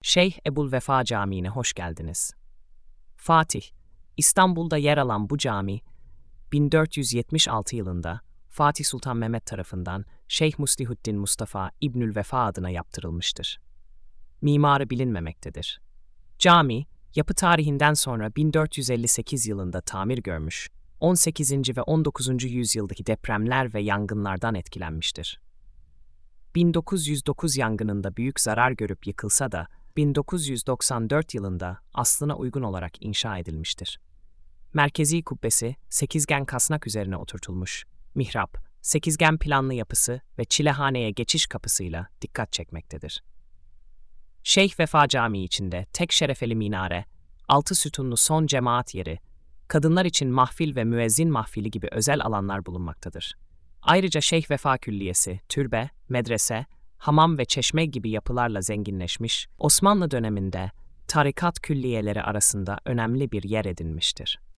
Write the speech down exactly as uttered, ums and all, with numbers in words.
Şeyh Ebu'l-Vefa Camii'ne hoş geldiniz. Fatih, İstanbul'da yer alan bu cami, bin dört yüz yetmiş altı yılında Fatih Sultan Mehmet tarafından Şeyh Muslihuddin Mustafa İbnül Vefa adına yaptırılmıştır. Mimarı bilinmemektedir. Cami, yapı tarihinden sonra bin dört yüz elli sekiz yılında tamir görmüş, on sekizinci ve on dokuzuncu yüzyıldaki depremler ve yangınlardan etkilenmiştir. bin dokuz yüz dokuz yangınında büyük zarar görüp yıkılsa da bin dokuz yüz doksan dört yılında aslına uygun olarak inşa edilmiştir. Merkezi kubbesi sekizgen kasnak üzerine oturtulmuş, mihrap, sekizgen planlı yapısı ve çilehaneye geçiş kapısıyla dikkat çekmektedir. Şeyh Vefa Camii içinde tek şerefeli minare, altı sütunlu son cemaat yeri, kadınlar için mahfil ve müezzin mahfili gibi özel alanlar bulunmaktadır. Ayrıca Şeyh Vefa Külliyesi, türbe, medrese, hamam ve çeşme gibi yapılarla zenginleşmiş, Osmanlı döneminde tarikat külliyeleri arasında önemli bir yer edinmiştir.